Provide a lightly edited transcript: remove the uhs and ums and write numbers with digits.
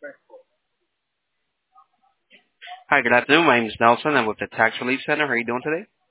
Hi, good afternoon. My name is Nelson. I'm with the Tax Relief Center. How are you doing today?